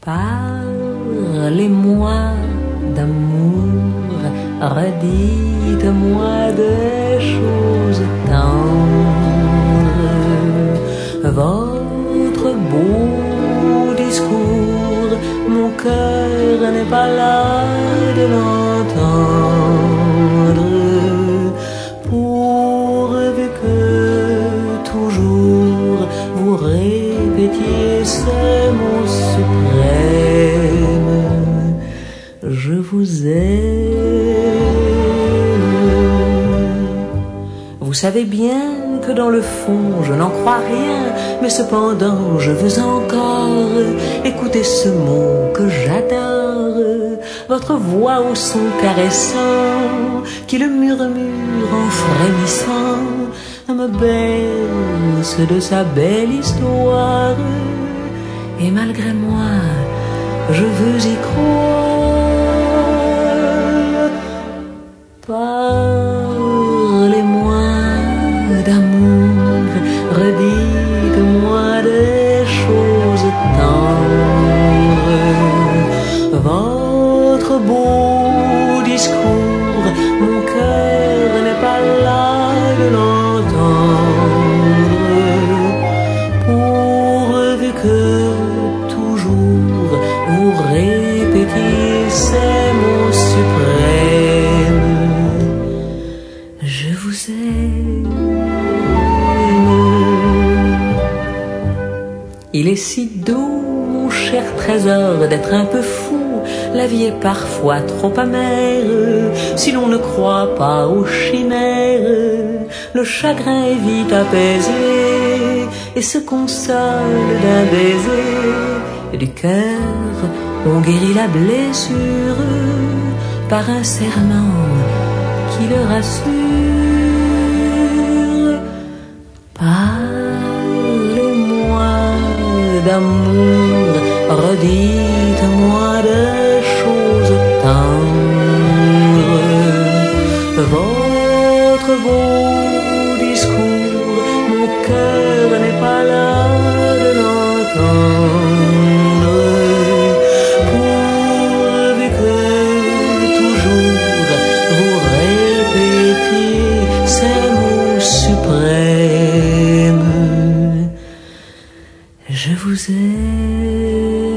Parlez-moi d'amour, redites-moi des choses tendres. Votre beau discours, mon cœur n'est pas là de l'entendre. Pourvu que toujours vous répétiez ces mots suprêmes: je vous aime. Vous savez bien que dans le fond je n'en crois rien, mais cependant je veux encore écouter ce mot que j'adore, votre voix au son caressant qui le murmure en frémissant me berce de sa belle histoire. Et malgré moi je veux y croire. Parlez-moi d'amour, redites-moi des choses tendres. Votre beau discours, mon cœur n'est pas là de l'entendre. Pourvu que toujours vous répétiez ces mots suprêmes: je vous aime. Il est si doux, mon cher trésor, d'être un peu fou. La vie est parfois trop amère si l'on ne croit pas aux chimères. Le chagrin est vite apaisé et se console d'un baiser. Et du cœur on guérit la blessure par un serment qui le rassure. Parlez-moi d'amour, redites-moi des choses tendres. Votre beau discours, mon cœur n'est pas là de l'entendre. Pourvu que toujours vous répétiez ces mots suprêmes: je vous aime.